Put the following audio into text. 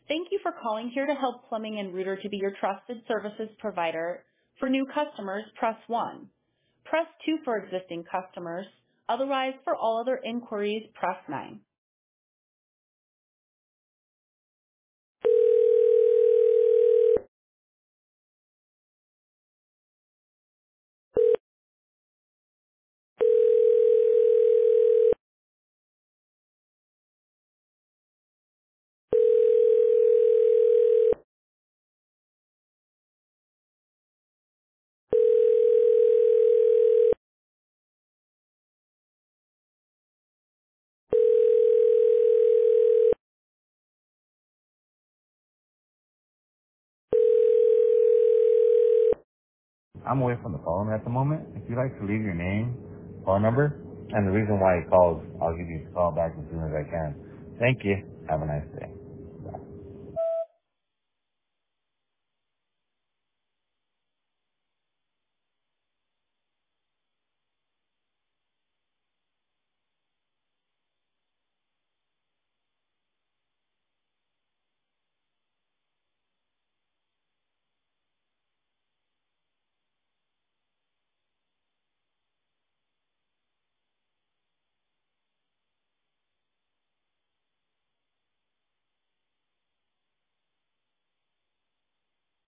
Thank you for calling Here to Help Plumbing and Rooter to be your trusted services provider. For new customers, press 1. Press 2 for existing customers. Otherwise, for all other inquiries, press 9. I'm away from the phone at the moment. If you'd like to leave your name, phone number, and the reason why you called, I'll give you a call back as soon as I can. Thank you. Have a nice day.